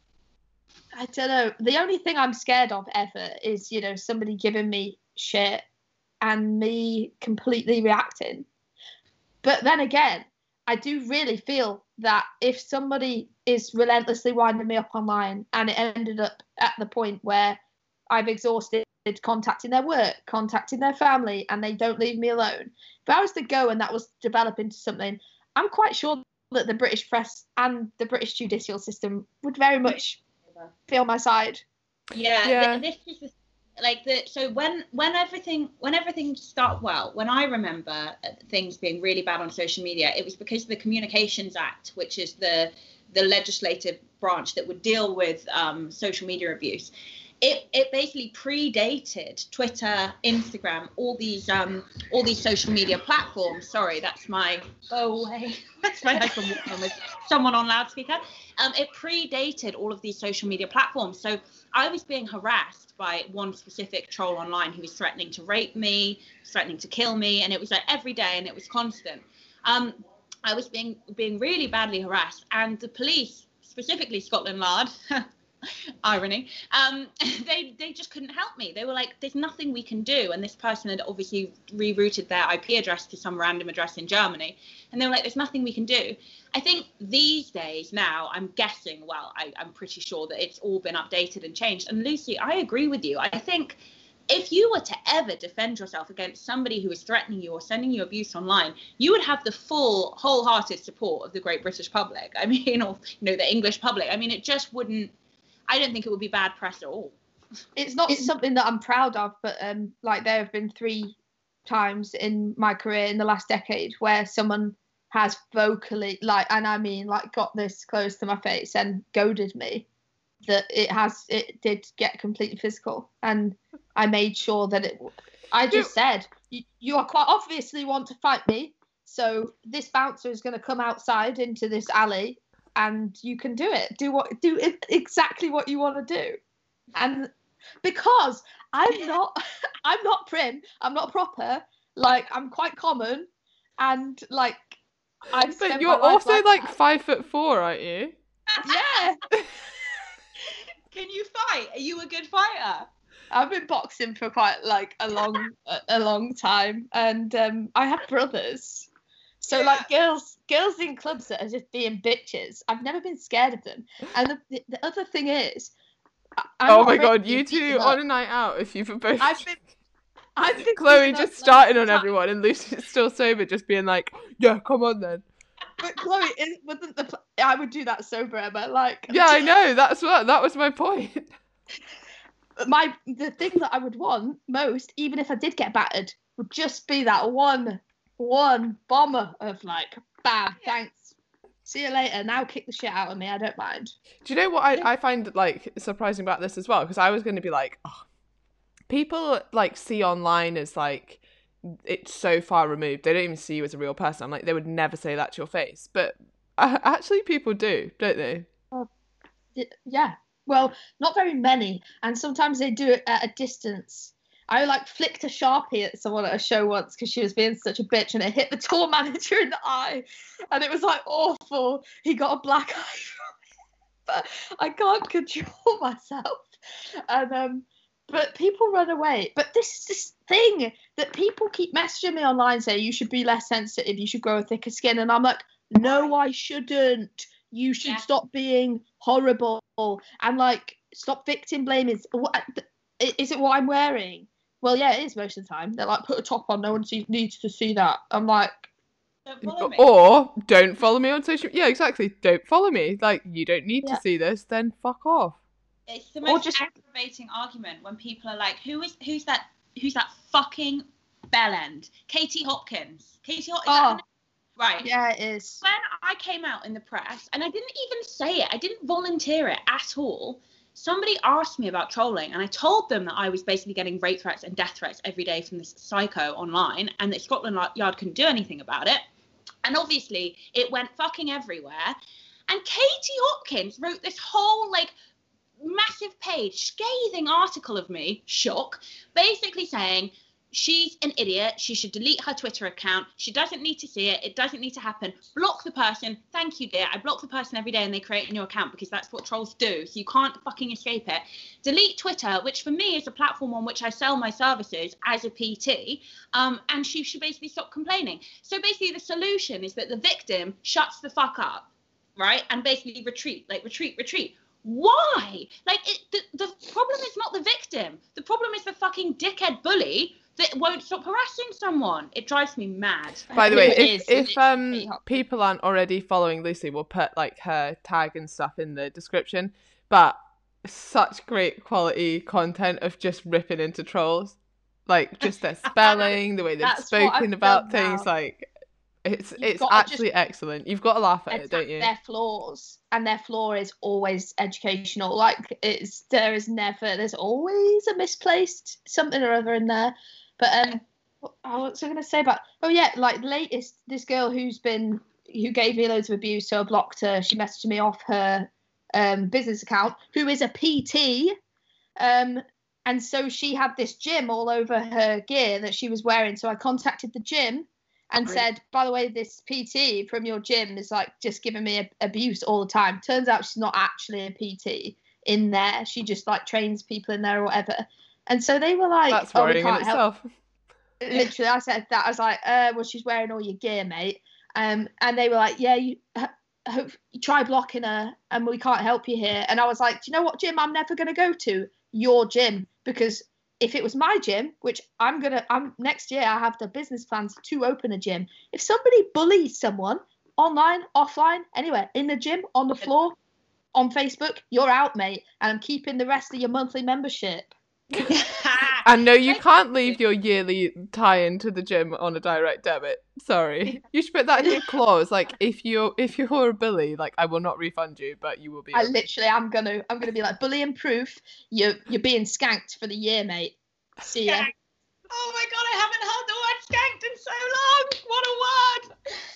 I don't know. The only thing I'm scared of ever is, you know, somebody giving me shit and me completely reacting. But then again, I do really feel that if somebody is relentlessly winding me up online and it ended up at the point where I've exhausted contacting their work, contacting their family, and they don't leave me alone. If I was to go and that was develop into something, I'm quite sure that the British press and the British judicial system would very much be on my side. Yeah, Yeah. th- this is the, like the so when when everything when everything started, well, when I remember things being really bad on social media, it was because of the Communications Act, which is the the legislative branch that would deal with um, social media abuse. It it basically predated Twitter, Instagram, all these um all these social media platforms. Sorry, that's my go away. That's my husband walking with someone on loudspeaker. Um, it predated all of these social media platforms. So I was being harassed by one specific troll online who was threatening to rape me, threatening to kill me, and it was like every day, and it was constant. Um, I was being being really badly harassed, and the police, specifically Scotland Yard, Irony. Um, they they just couldn't help me. They were like, "There's nothing we can do." And this person had obviously rerouted their I P address to some random address in Germany, and they were like, "There's nothing we can do." I think these days now, I'm guessing. Well, I, I'm pretty sure that it's all been updated and changed. And Lucy, I agree with you. I think if you were to ever defend yourself against somebody who is threatening you or sending you abuse online, you would have the full, wholehearted support of the great British public. I mean, or you know, the English public. I mean, it just wouldn't. I don't think it would be bad press at all. It's not it's, something that I'm proud of, but um, like there have been three times in my career in the last decade where someone has vocally, like, and I mean, like, got this close to my face and goaded me. That it has, it did get completely physical, and I made sure that it. I just said, you, you are quite obviously want to fight me, so this bouncer is going to come outside into this alley, and you can do it. Do what, do it, exactly what you want to do, and because I'm not, I'm not prim, I'm not proper. Like, I'm quite common, and like I've. But you're also like, like five foot four, aren't you? Yeah. Can you fight? Are you a good fighter? I've been boxing for quite like a long a, a long time, and um, I have brothers. So yeah. like girls girls in clubs that are just being bitches, I've never been scared of them. And the, the, the other thing is, I'm oh my god, you two on a night out if you've both. I've been. I've been Chloe just starting on everyone, and Lucy's still sober, just being like, "Yeah, come on then." But Chloe, it wasn't the. I would do that sober, Emma. Like. Yeah, I know. That's what. That was my point. My the thing that I would want most, even if I did get battered, would just be that one, one bomber of like, bam, thanks, see you later. Now kick the shit out of me. I don't mind. Do you know what I I find like surprising about this as well? Because I was going to be like, oh, people like see online as like. It's so far removed. They don't even see you as a real person. I'm like, they would never say that to your face. But uh, actually people do, don't they? Uh, yeah. Well, not very many. And sometimes they do it at a distance. I like flicked a Sharpie at someone at a show once because she was being such a bitch, and it hit the tour manager in the eye. And it was like awful. He got a black eye from it. But I can't control myself. And um But people run away. But this is this thing that people keep messaging me online saying you should be less sensitive, you should grow a thicker skin. And I'm like, no, I shouldn't. You should yeah. stop being horrible and like stop victim blaming. What is it? What I'm wearing? Well, yeah, it is most of the time. They're like, put a top on. No one sees, needs to see that. I'm like, don't follow me. Or don't follow me on social. Yeah, exactly. Don't follow me. Like, you don't need yeah. to see this. Then fuck off. It's the most just... aggravating argument when people are like, "Who is who's that? Who's that fucking bellend? Katie Hopkins. Katie Hopkins." Oh, right. Yeah, it is. When I came out in the press, and I didn't even say it, I didn't volunteer it at all. Somebody asked me about trolling, and I told them that I was basically getting rape threats and death threats every day from this psycho online, and that Scotland Yard couldn't do anything about it. And obviously, it went fucking everywhere. And Katie Hopkins wrote this whole like. massive page, scathing article of me, shock, basically saying she's an idiot, she should delete her Twitter account, she doesn't need to see it, it doesn't need to happen, block the person, thank you dear, I block the person every day and they create a new account because that's what trolls do, so you can't fucking escape it. Delete Twitter, which for me is a platform on which I sell my services as a P T, um, and she should basically stop complaining. So basically the solution is that the victim shuts the fuck up, right, and basically retreat, like retreat, retreat. Why? Like, it, the, the problem is not the victim. The problem is the fucking dickhead bully that won't stop harassing someone. It drives me mad. By the way, if, if um people aren't already following Lucy, we'll put like her tag and stuff in the description. But such great quality content of just ripping into trolls. Like, just their spelling, the way they've spoken about things, now. like... It's You've it's actually excellent. You've got to laugh at it, don't you? Their flaws, and their flaw is always educational. Like it's there is never there's always a misplaced something or other in there. But um, what was I going to say about? Oh yeah, like latest this girl who's been who gave me loads of abuse, so I blocked her. She messaged me off her um business account, who is a P T, um. And so she had this gym all over her gear that she was wearing. So I contacted the gym. And Great. said, by the way, this P T from your gym is like just giving me a, abuse all the time. Turns out she's not actually a P T. in there. She just like trains people in there or whatever. And so they were like, That's oh, we worrying in can't help. itself. Literally, I said that. I was like, uh, well, she's wearing all your gear, mate. Um, and they were like, yeah, you, hope you try blocking her and we can't help you here. And I was like, do you know what gym I'm never going to go to? Your gym. Because if it was my gym, which I'm going to, I'm next year, I have the business plans to open a gym. If somebody bullies someone online, offline, anywhere, in the gym, on the floor, on Facebook, you're out, mate. And I'm keeping the rest of your monthly membership. And no, you can't leave your yearly tie-in to the gym on a direct debit. Sorry, you should put that in your clause. Like, if you're if you're a bully, like, I will not refund you, but you will be. I literally, I'm gonna, I'm gonna be like, bullying proof. You, you're being skanked for the year, mate. See ya. Oh my god, I haven't heard the word skanked in so long. What a word.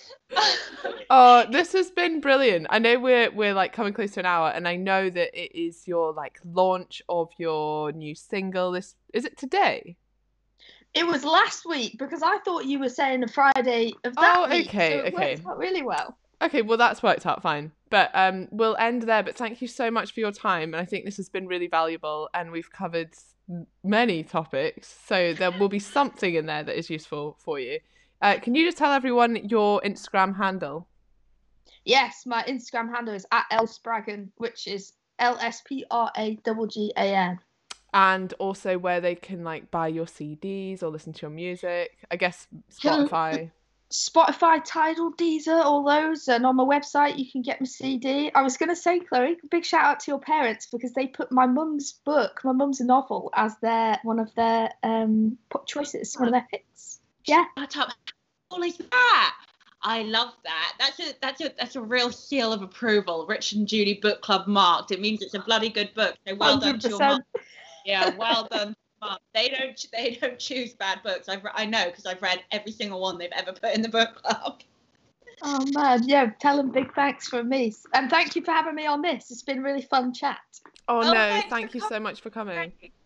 Oh, this has been brilliant. I know we're we're like coming close to an hour, and I know that it is your like launch of your new single. This is it today? It was last week because I thought you were saying the Friday of that oh, week. okay, so it okay. worked out really well. Okay, well that's worked out fine. But um, we'll end there. But thank you so much for your time, and I think this has been really valuable, and we've covered many topics, so there will be something in there that is useful for you. Uh, can you just tell everyone your Instagram handle? Yes, my Instagram handle is at Lspragan, which is L S P R A G G A N. And also where they can like buy your C Ds or listen to your music. I guess Spotify. Spotify, Tidal, Deezer, all those. And on my website, you can get my C D. I was going to say, Chloe, big shout out to your parents because they put my mum's book, my mum's novel, as their one of their um choices, one of their picks. Yeah. What is that? I love that. That's a that's a that's a real seal of approval. Rich and Judy Book Club marked. It means it's a bloody good book. So well done to your mum. Yeah, well done, mum. They don't they don't choose bad books. I've I know because I've read every single one they've ever put in the book club. Oh man, yeah. Tell them big thanks from me, and thank you for having me on this. It's been a really fun chat. Oh, oh no, thank you so much for coming.